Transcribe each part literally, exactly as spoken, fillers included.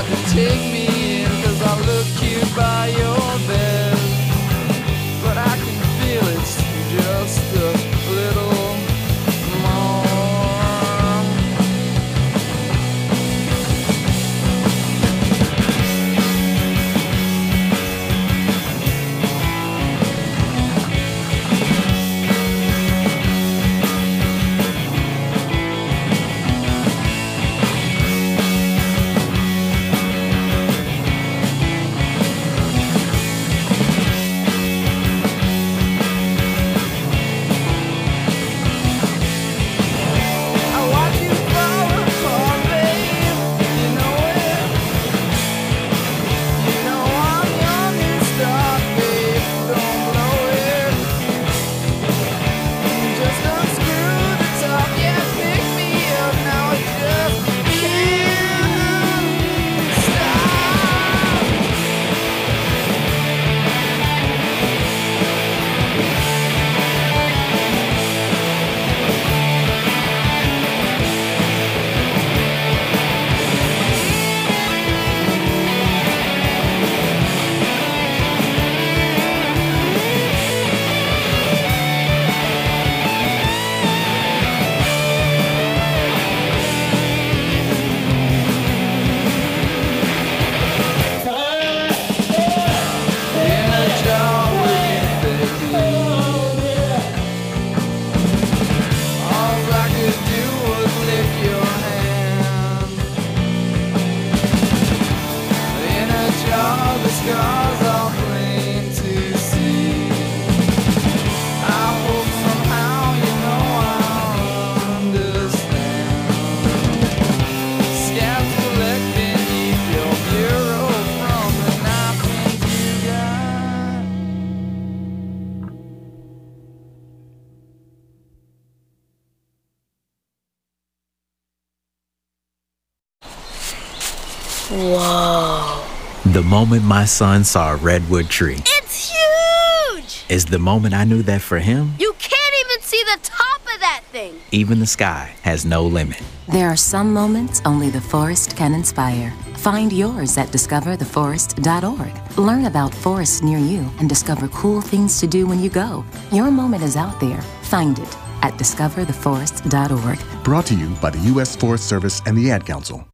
can take me in, 'cause I look cute by your bed. But I can feel it's just a little more. Whoa. The moment my son saw a redwood tree. It's huge! Is the moment I knew that for him, You can't even see the top of that thing. even the sky has no limit. There are some moments only the forest can inspire. Find yours at discover the forest dot org. Learn about forests near you and discover cool things to do when you go. Your moment is out there. Find it at discover the forest dot org. Brought to you by the U S Forest Service and the Ad Council.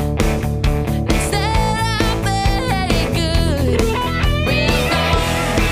Real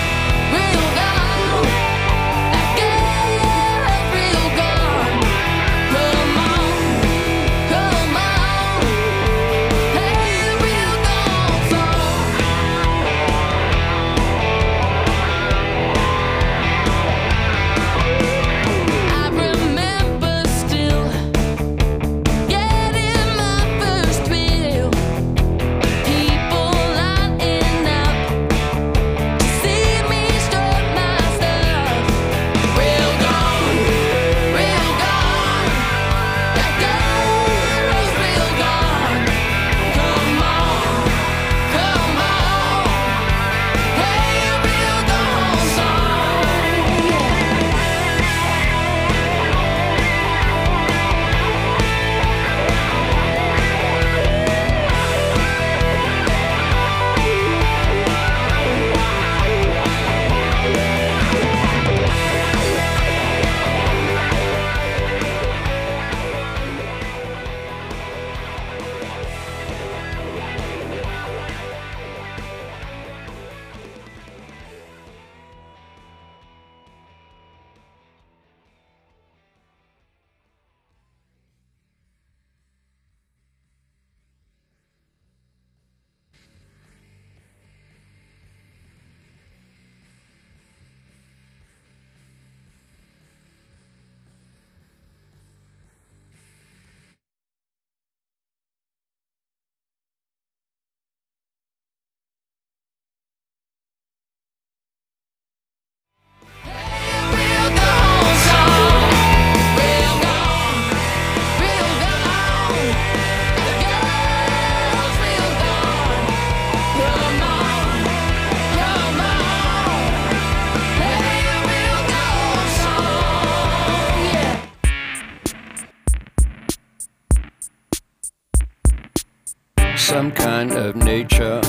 some kind of nature,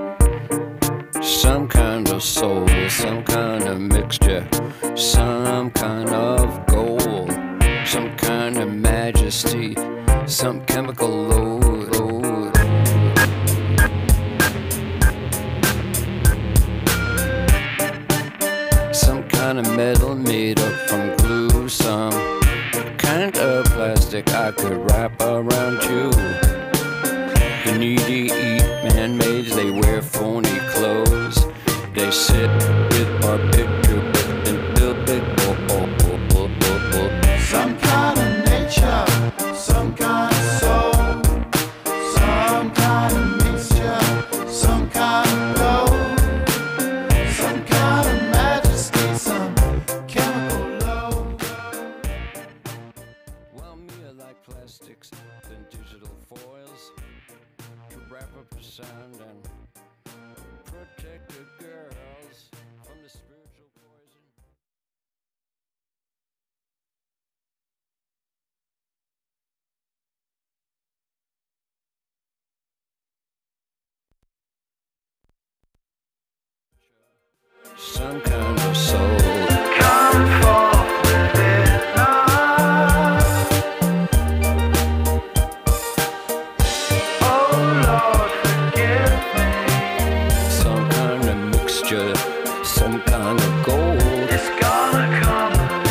some kind of soul, some kind of mixture, some kind of gold, some kind of majesty, some chemical load, load. Some kind of metal made up from glue, some kind of plastic I could wrap around you. The needy eat man-mades, they wear phony clothes. They sit with our picture and build big oh, oh, oh, oh, oh, oh. Some kind of nature, some kind of soul, some kind of mixture, some kind of gold, some kind of majesty, some chemical load. Well, me I like plastics and digital foils to wrap up the sound and protect the girls from the spiritual poison. Some kind of soul. Come forth with it now. Oh Lord, forgive me. Some kind of mixture, some kind of gold. It's gonna come.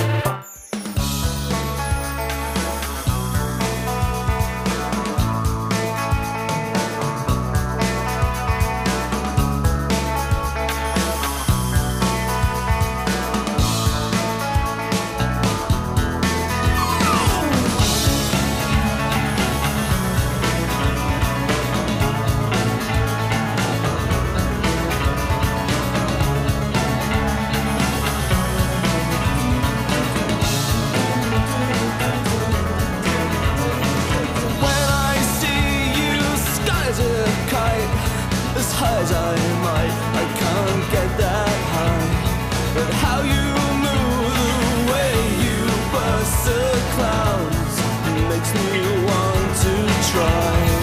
When I see you, skies a kite, as high as I might, I can't get that high. But how you move, the way you burst the clouds, makes me want to try.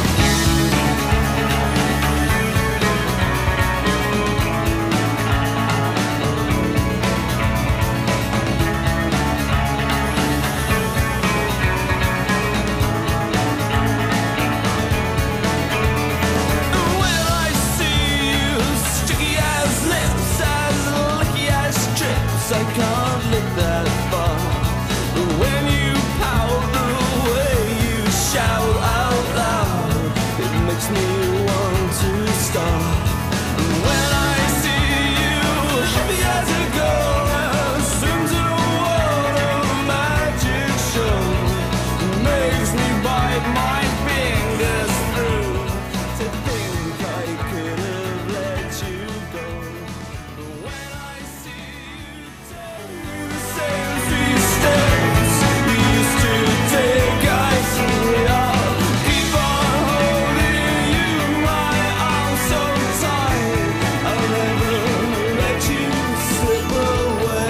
When I see you, sticky as lips, as licky as strips, I can't look that far. When you pout, the way you shout out loud, it makes me want to stop. When I see you, happy as a girl, swims in a world of magic show, makes me bite my fingers through to think I could have let you go. When I see you take the same three steps you used to take, I see it all. Keep on holding you, my arms so tight, I'll never let you slip away.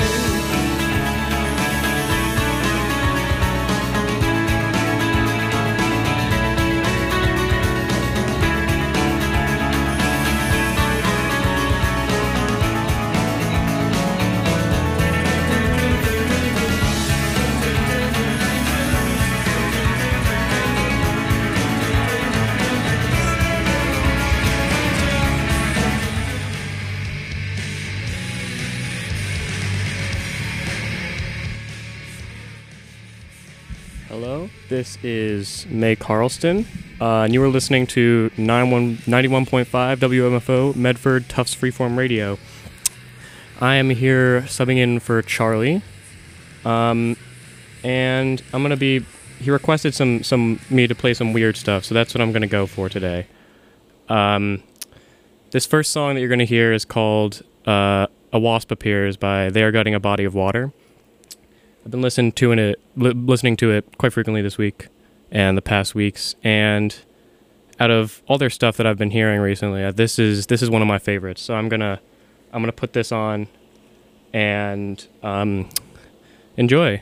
Hello, this is May Carlston, uh, and you are listening to ninety-one point five W M F O Medford Tufts Freeform Radio. I am here subbing in for Charlie, um, and I'm gonna be. He requested some some me to play some weird stuff, so that's what I'm gonna go for today. Um, this first song that you're gonna hear is called uh, "A Wasp Appears" by They Are Gutting a Body of Water. I've been listening to it, li- listening to it quite frequently this week and the past weeks, and out of all their stuff that I've been hearing recently, uh, this is this is one of my favorites. So I'm gonna I'm gonna put this on and um, enjoy.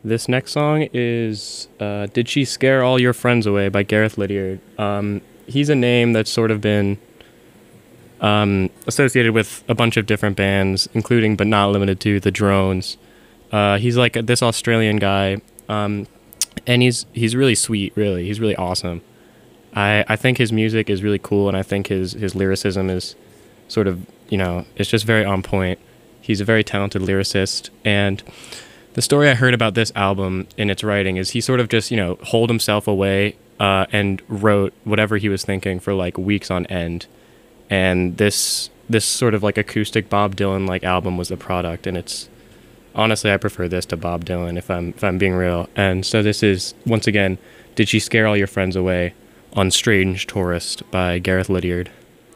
This next song is uh, Did She Scare All Your Friends Away by Gareth Lydiard. Um, he's a name that's sort of been um, associated with a bunch of different bands, including but not limited to The Drones. Uh, he's like this Australian guy, um, and he's he's really sweet, really. He's really awesome. I, I think his music is really cool, and I think his, his lyricism is sort of, you know, it's just very on point. He's a very talented lyricist, and the story I heard about this album in its writing is he sort of just, you know, holed himself away uh, and wrote whatever he was thinking for like weeks on end. And this this sort of like acoustic Bob Dylan like album was the product, and it's honestly I prefer this to Bob Dylan if I'm if I'm being real. And so this is once again Did She Scare All Your Friends Away on Strange Tourist by Gareth Lydiard.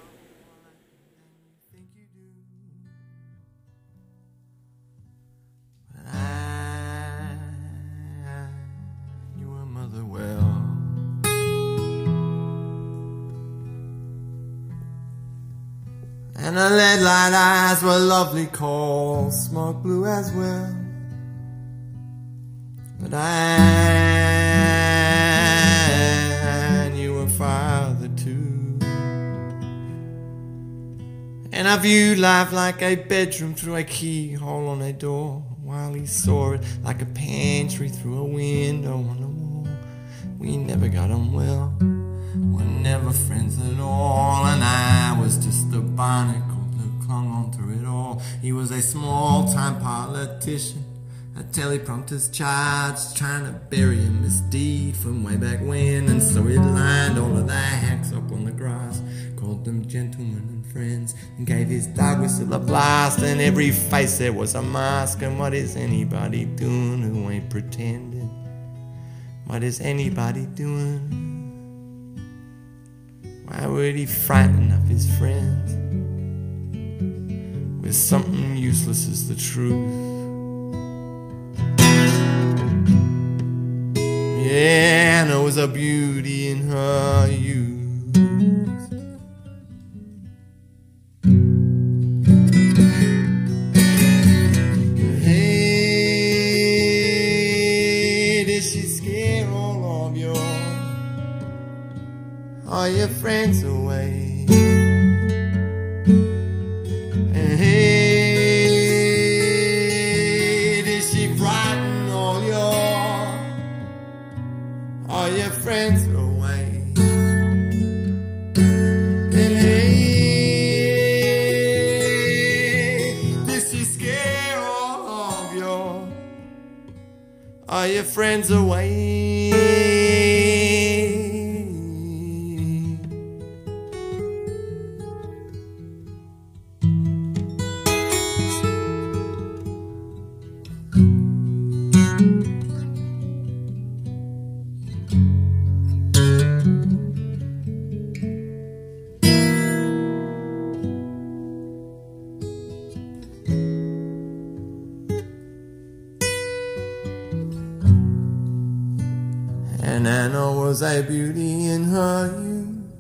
And her lead light eyes were lovely, coal smoke blue as well. But I knew her father too. And I viewed life like a bedroom through a keyhole on a door, while he saw it like a pantry through a window on the wall. We never got on well, we're never friends at all, and I was just a barnacle that clung on through it all. He was a small-time politician, a teleprompter's charge, trying to bury a misdeed from way back when. And so he lined all of the hacks up on the grass, called them gentlemen and friends, and gave his dog whistle a blast. And every face there was a mask. And what is anybody doing who ain't pretending? What is anybody doing? Why would he frighten up his friends with something useless as the truth? Yeah, and there was a beauty in her youth. Hey, did she scare all of your all your friends away? And hey, did she frighten all your all your friends away? And hey, did she scare all of your all your friends away? And Anna was a beauty in her youth.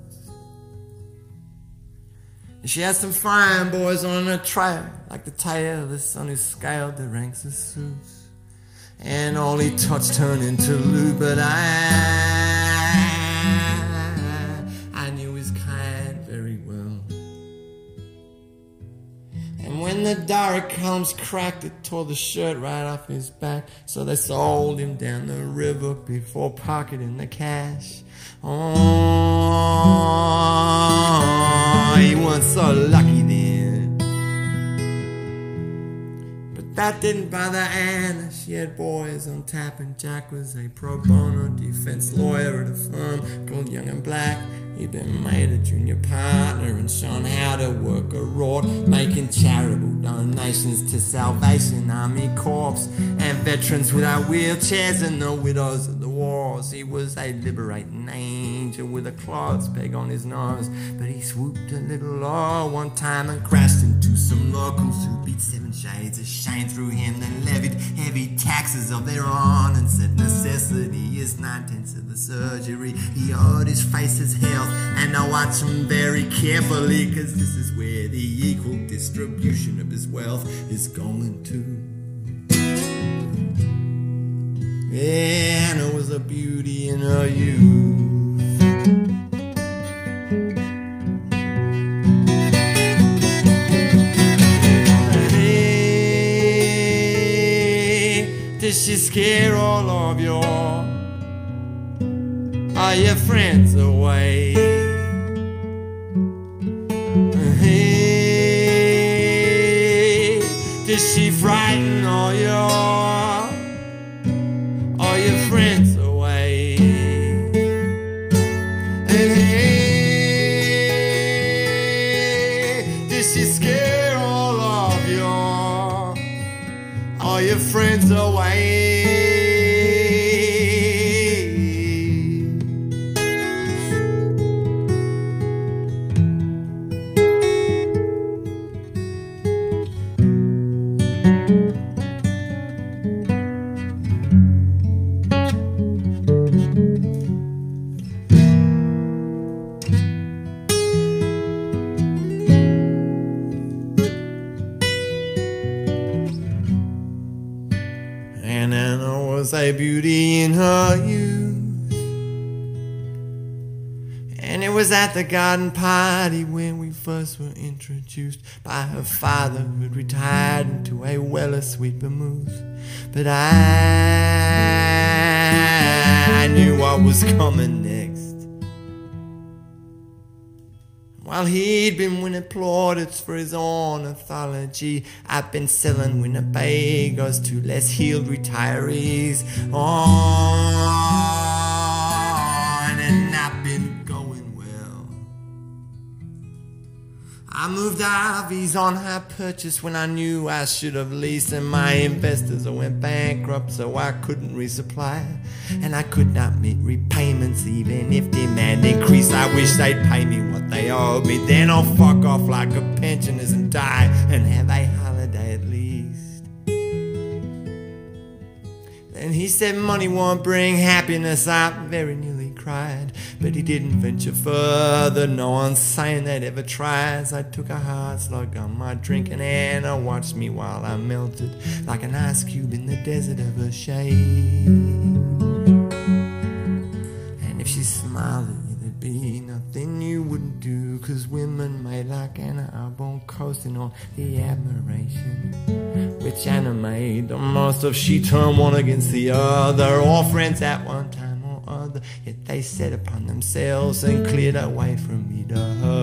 She had some fine boys on her trail, like the tail of the sun who scaled the ranks of Zeus. And all he touched turned into loot, but I, I knew his kind very well. And when the dark columns cracked, it tore the shirt right off his back. So they sold him down the river before pocketing the cash. Oh, he wasn't so lucky then. But that didn't bother Anna. She had boys on tap, and Jack was a pro bono defense lawyer at a firm called Young and Black. He'd been made a junior partner and shown how to work a rod, making charitable donations to Salvation Army Corps and veterans without wheelchairs and the widows of the wars. He was a liberating angel with a clothes peg on his nose, but he swooped a little low one time and crashed into some locals who beat seven shades of shame through him, then levied heavy taxes of their own and said necessity is nine-tenths of the surgery. He owed his face his health, and I watch him very carefully, cause this is where the equal distribution of his wealth is going to. Yeah, Anna was a beauty in her youth. Did she scare all of your all your friends away? Hey, did she frighten all your all your friends away? Hey, did she scare all of your all your friends away? And Anna was a beauty in her youth. And it was at the garden party when we first were introduced by her father, who'd retired into a Weller sweet vermouth. But I knew what was coming next. While he'd been winning plaudits for his ornithology, I've been selling Winnebagos to less healed retirees. On and I've been going well. I moved R Vs on high purchase when I knew I should have leased, and my investors went bankrupt, so I couldn't resupply, and I could not meet repayments even if demand increased. I wish they'd pay me what they owed me, then I'll fuck off like a pensioners and die and have a holiday at least. Then he said money won't bring happiness. I very nearly cried, but he didn't venture further. No one's saying they'd ever try. As I took a hard slug on my drink, and Anna watched me while I melted like an ice cube in the desert of her shade. And if she smiled at you, there'd be nothing you wouldn't do, 'cause women made like Anna are born coasting on the admiration which Anna made the most of. She turned one against the other, all friends at one time or other, yet they set upon themselves and cleared away from me to her.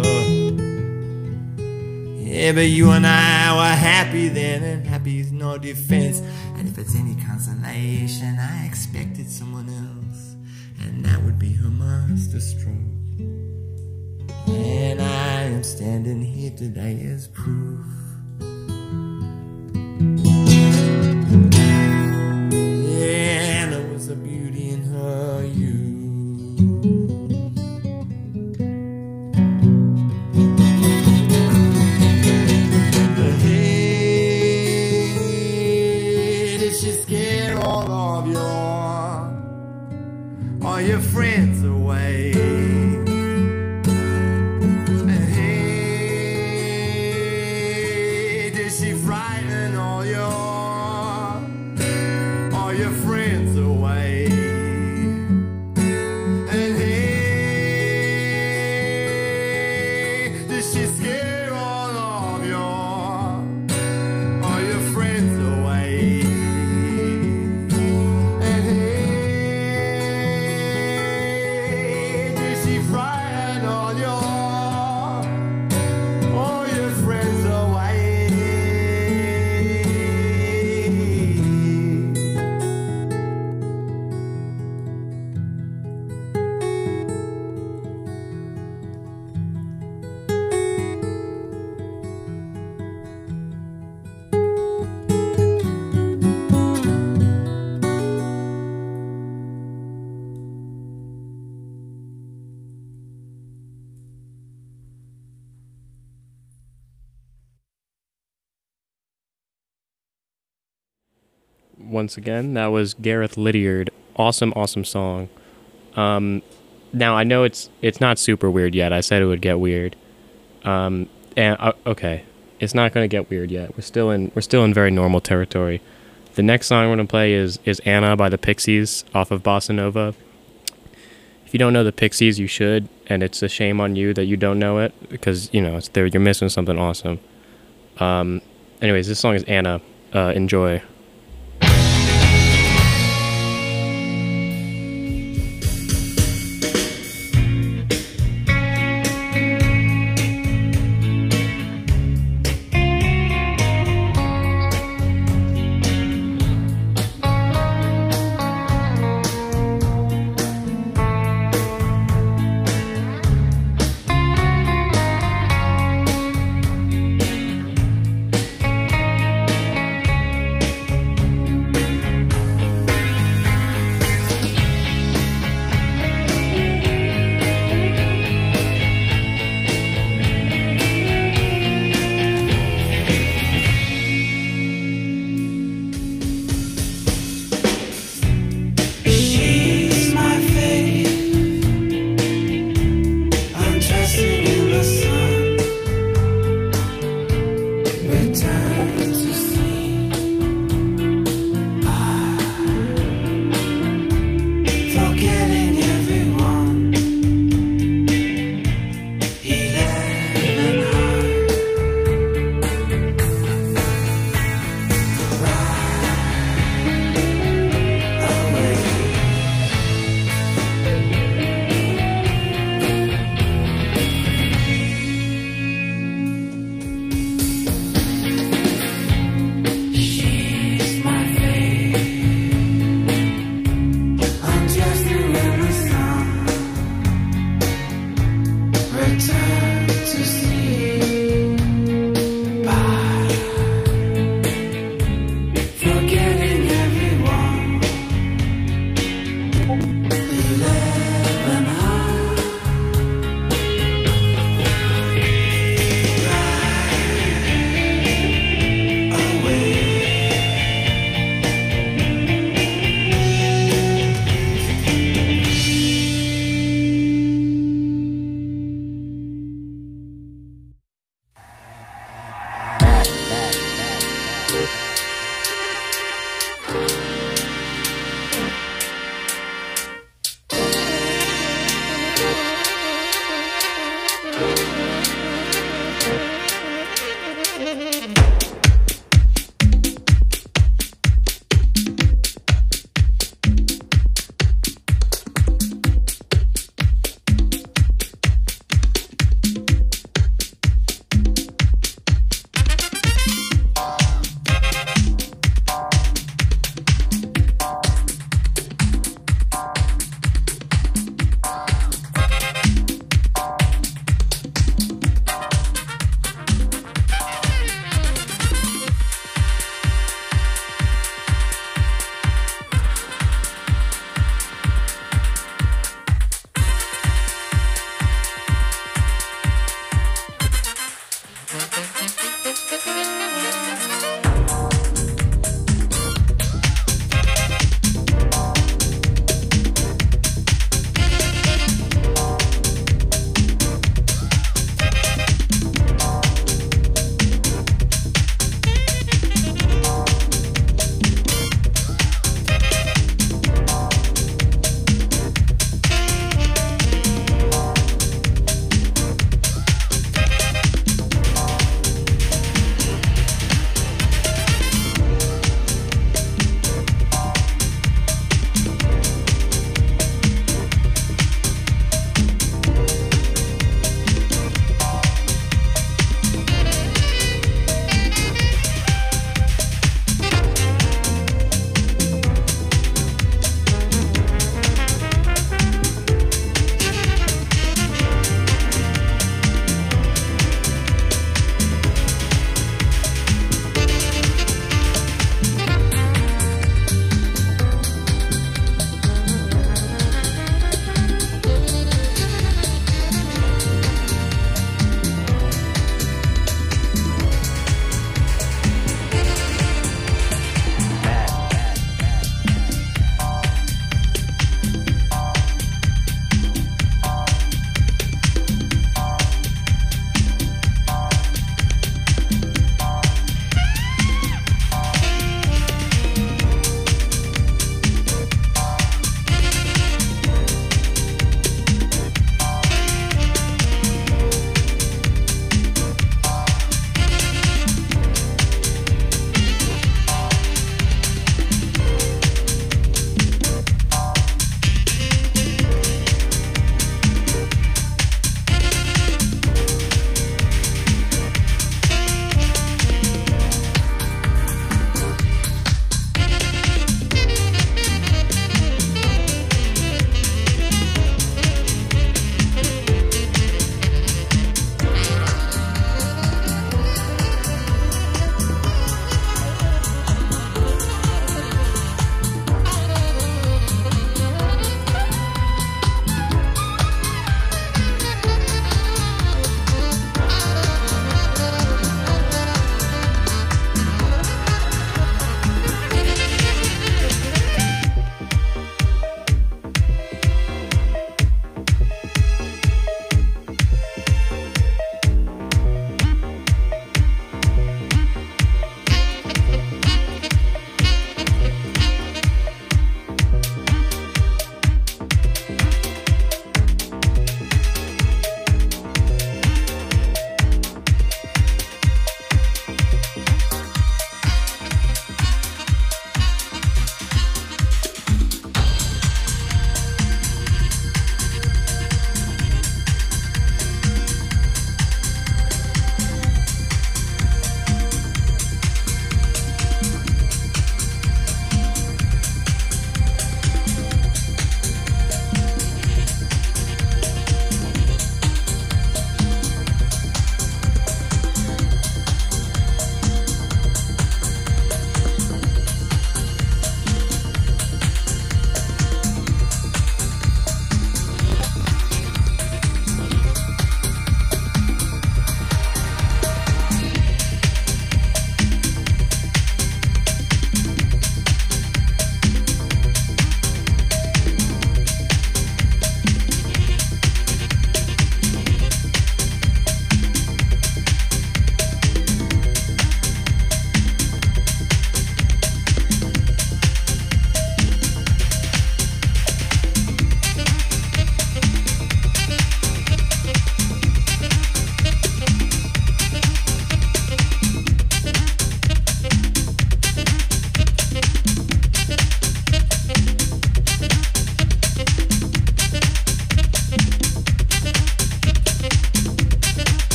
Yeah, but you and I were happy then, and happy's no defense. And if it's any consolation, I expected someone else, and that would be her master stroke. And I am standing here today as proof. Yeah, Anna was a beauty in her youth. Hey, did she scare all of your all your friends away? Hey, did she frighten all your all your friends away? And hey, did she scare all of your all your friends away? And hey, did she frighten all your all your friends away? Once again, that was Gareth Lydiard. Awesome, awesome song. Um, now I know it's it's not super weird yet. I said it would get weird. Um, and uh, okay, it's not going to get weird yet. We're still in we're still in very normal territory. The next song we're going to play is, is Anna by the Pixies off of Bossa Nova. If you don't know the Pixies, you should, and it's a shame on you that you don't know it, because, you know, it's there, you're missing something awesome. Um, anyways, this song is Anna. Uh, enjoy.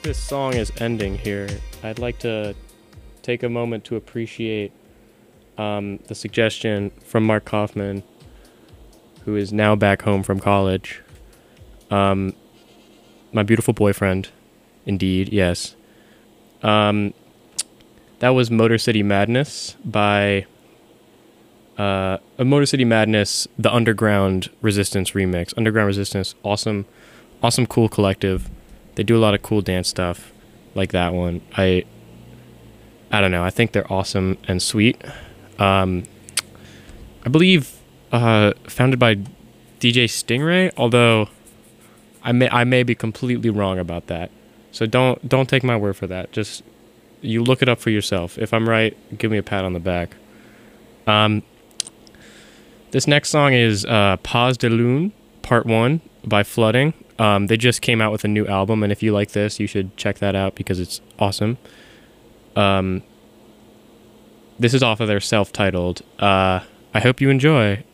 this song is ending here, I'd like to take a moment to appreciate um, the suggestion from Mark Kaufman, who is now back home from college. Um, my beautiful boyfriend, indeed, yes. Um, that was Motor City Madness by uh, a Motor City Madness, the Underground Resistance remix. Underground Resistance, awesome, awesome, cool collective. They do a lot of cool dance stuff, like that one. I, I don't know. I think they're awesome and sweet. Um, I believe uh, founded by D J Stingray, although I may I may be completely wrong about that. So don't don't take my word for that. Just you look it up for yourself. If I'm right, give me a pat on the back. Um, this next song is uh, Pas de Lune, Part One by Flooding. Um, they just came out with a new album, and if you like this, you should check that out because it's awesome. Um, this is off of their self-titled. Uh, I hope you enjoy.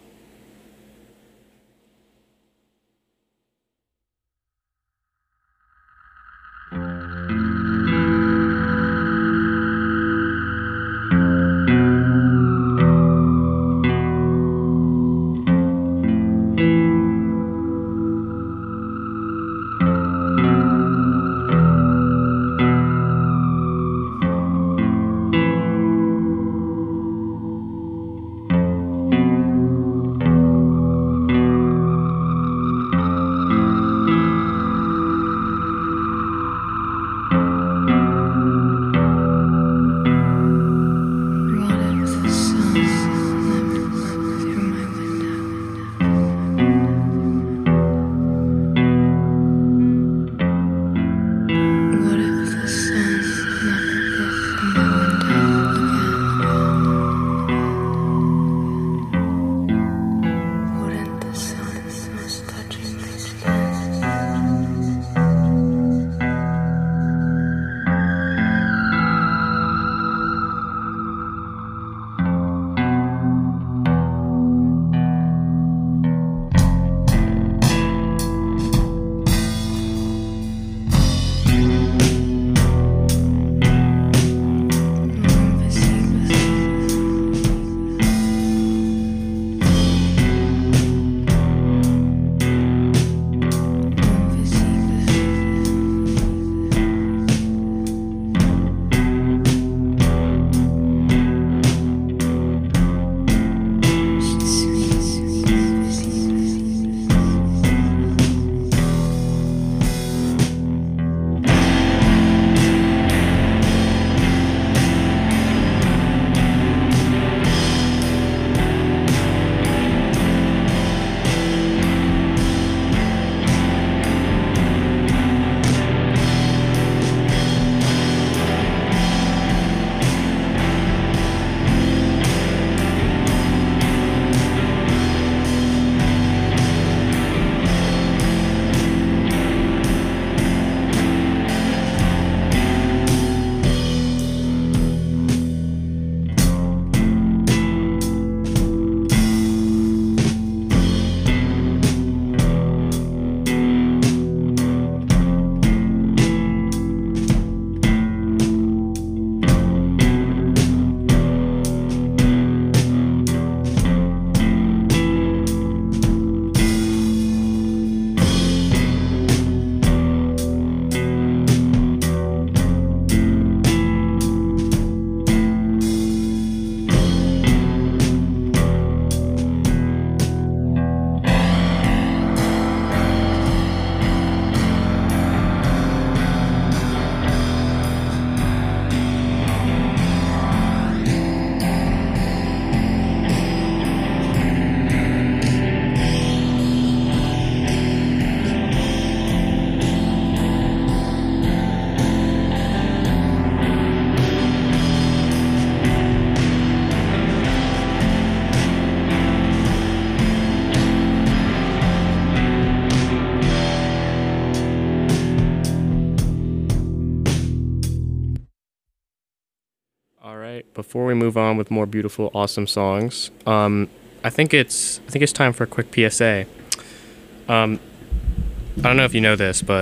Before we move on with more beautiful, awesome songs, um, I think it's I think it's time for a quick P S A. Um, I don't know if you know this, but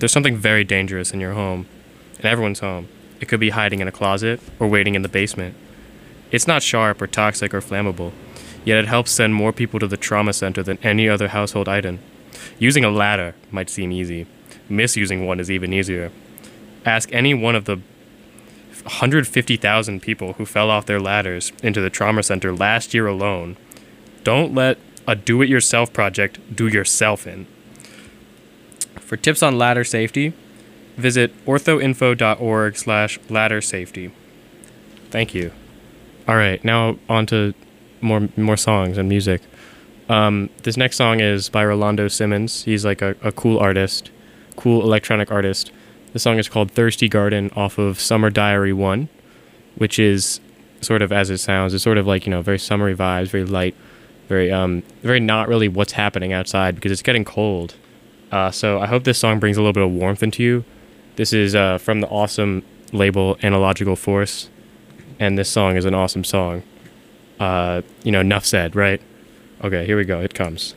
there's something very dangerous in your home, in everyone's home. It could be hiding in a closet or waiting in the basement. It's not sharp or toxic or flammable, yet it helps send more people to the trauma center than any other household item. Using a ladder might seem easy. Misusing one is even easier. Ask any one of the one hundred fifty thousand people who fell off their ladders into the trauma center last year alone. Don't let a do-it-yourself project do yourself in. For tips on ladder safety, visit orthoinfo.org slash ladder safety. Thank you. All right, now on to more more songs and music. Um, this next song is by Rolando Simmons. He's like a, a cool artist, cool electronic artist. The song is called Thirsty Garden off of Summer Diary one, which is sort of as it sounds. It's sort of like, you know, very summery vibes, very light, very um, very not really what's happening outside because it's getting cold. Uh, so I hope this song brings a little bit of warmth into you. This is uh, from the awesome label Analogical Force, and this song is an awesome song. Uh, you know, enough said, right? Okay, here we go. It comes.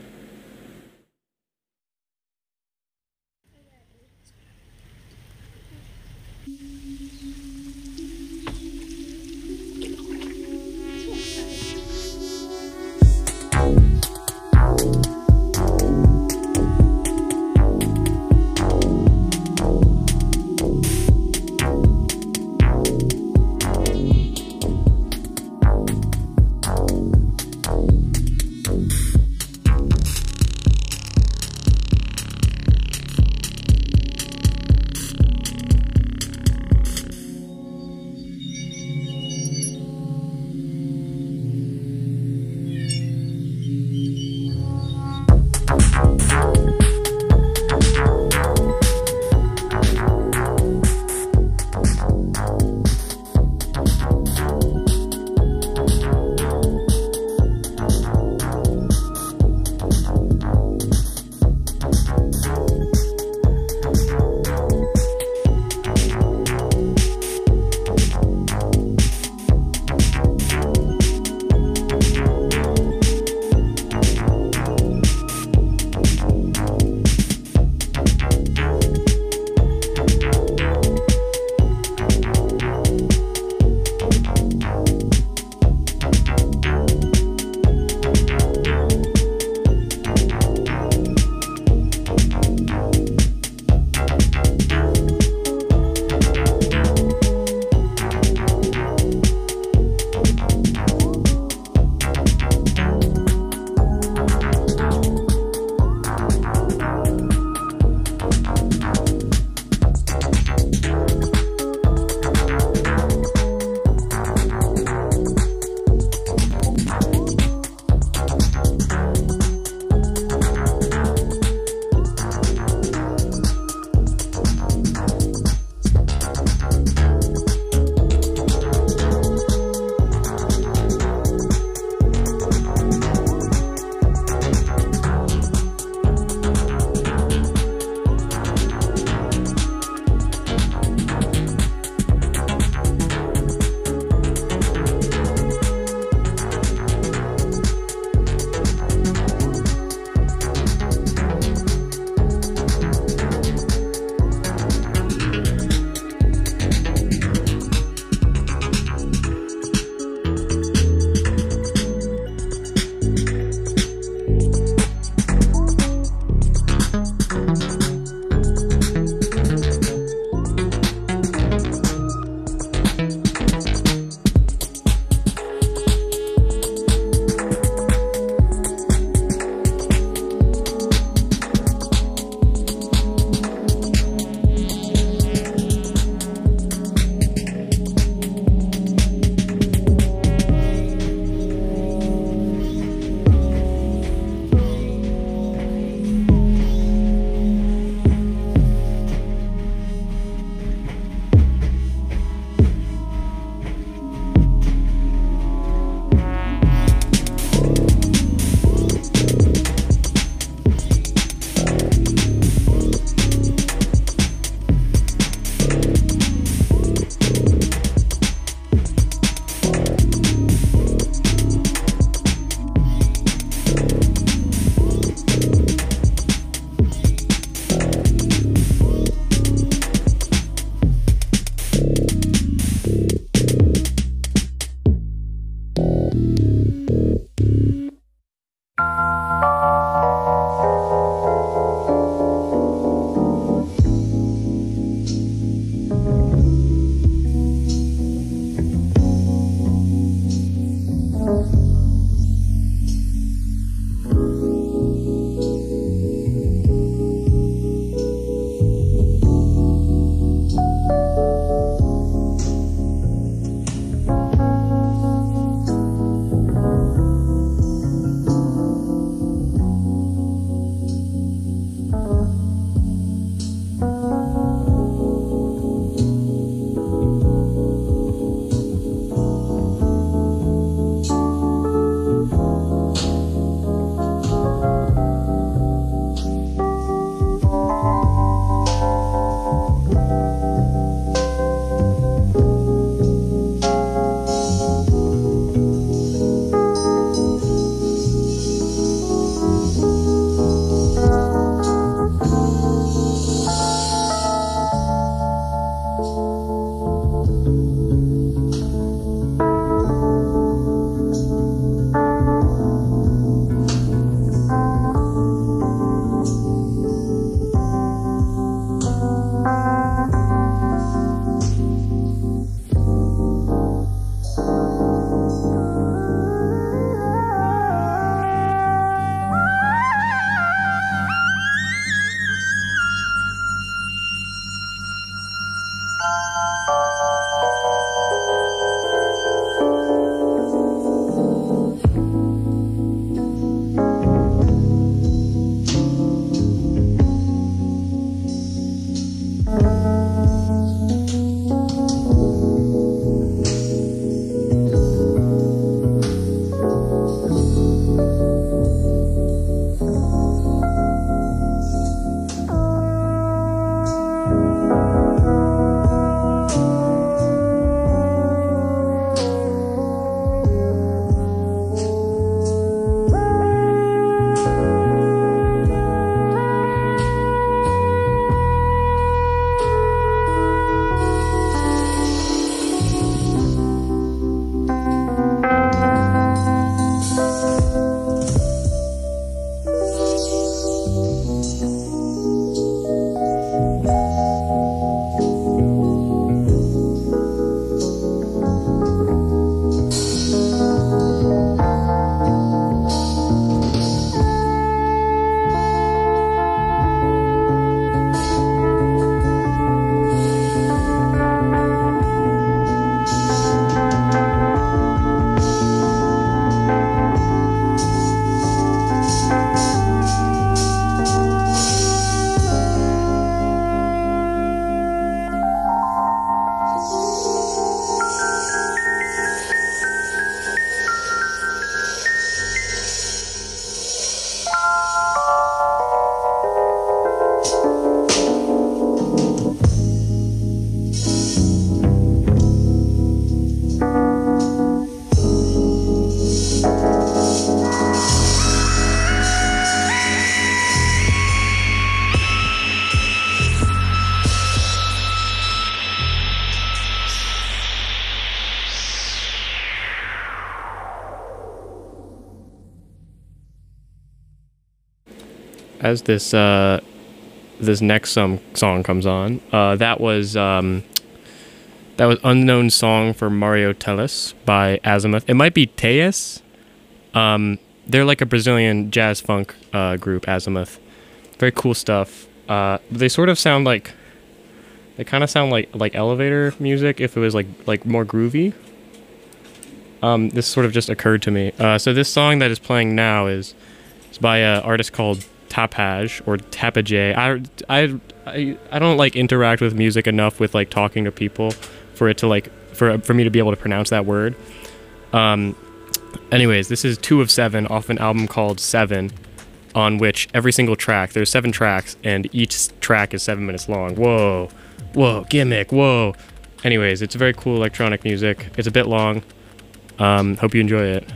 as this uh, this next some song comes on. Uh, that was um, that was Unknown Song for Mario Teles by Azimuth. It might be Teus. Um, they're like a Brazilian jazz funk uh, group, Azimuth. Very cool stuff. Uh, they sort of sound like they kind of sound like like elevator music if it was like like more groovy. Um, this sort of just occurred to me. Uh, so this song that is playing now is, is by an artist called Tapaj or Tapaj. I, I, I, I don't like interact with music enough with like talking to people for it to like for for me to be able to pronounce that word. Um, anyways, this is two of seven off an album called Seven, on which every single track, there's seven tracks, and each track is seven minutes long. Whoa, whoa, gimmick, whoa. Anyways, it's very cool electronic music. It's a bit long. Um, hope you enjoy it.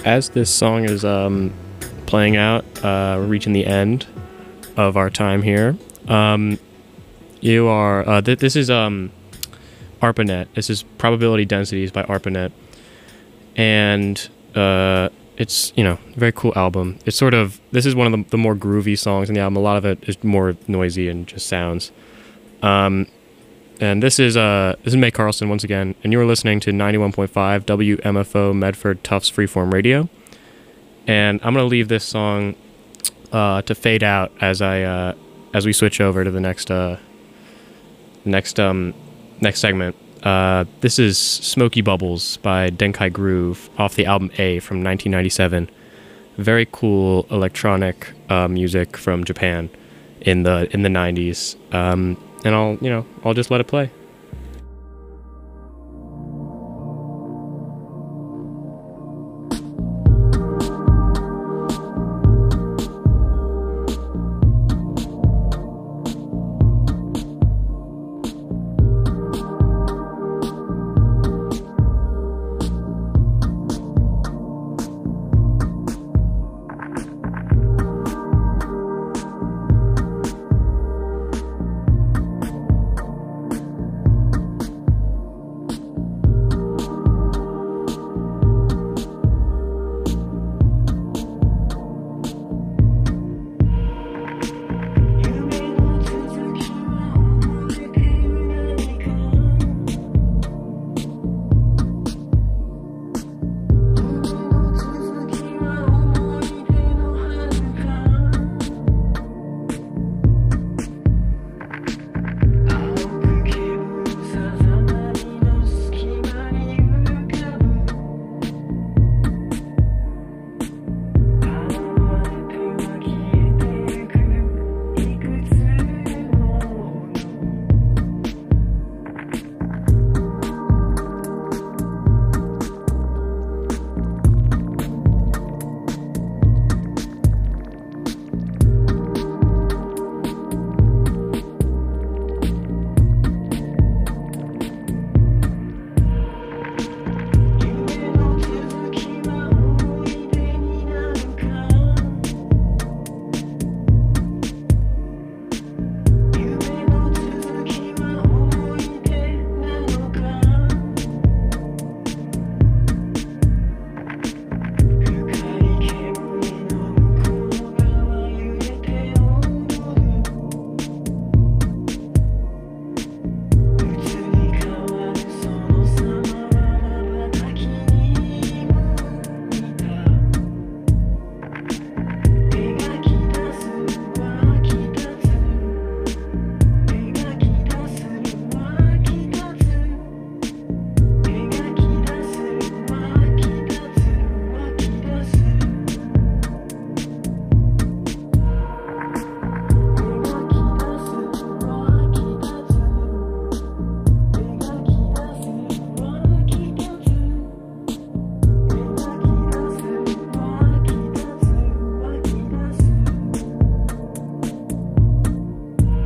as this song is um, playing out, uh, we're reaching the end of our time here. Um, you are, uh, th- this is um, ARPANET. This is Probability Densities by ARPANET. And uh, it's, you know, a very cool album. It's sort of, this is one of the, the more groovy songs in the album. A lot of it is more noisy and just sounds. Um, and this is uh, this is May Carlson once again, and you are listening to ninety-one point five W M F O Medford Tufts Freeform Radio. And I'm gonna leave this song uh, to fade out as I uh, as we switch over to the next uh, next um, next segment. Uh, this is Smoky Bubbles by Denkai Groove off the album A from nineteen ninety-seven. Very cool electronic uh, music from Japan in the in the nineties. Um, and I'll you know I'll just let it play.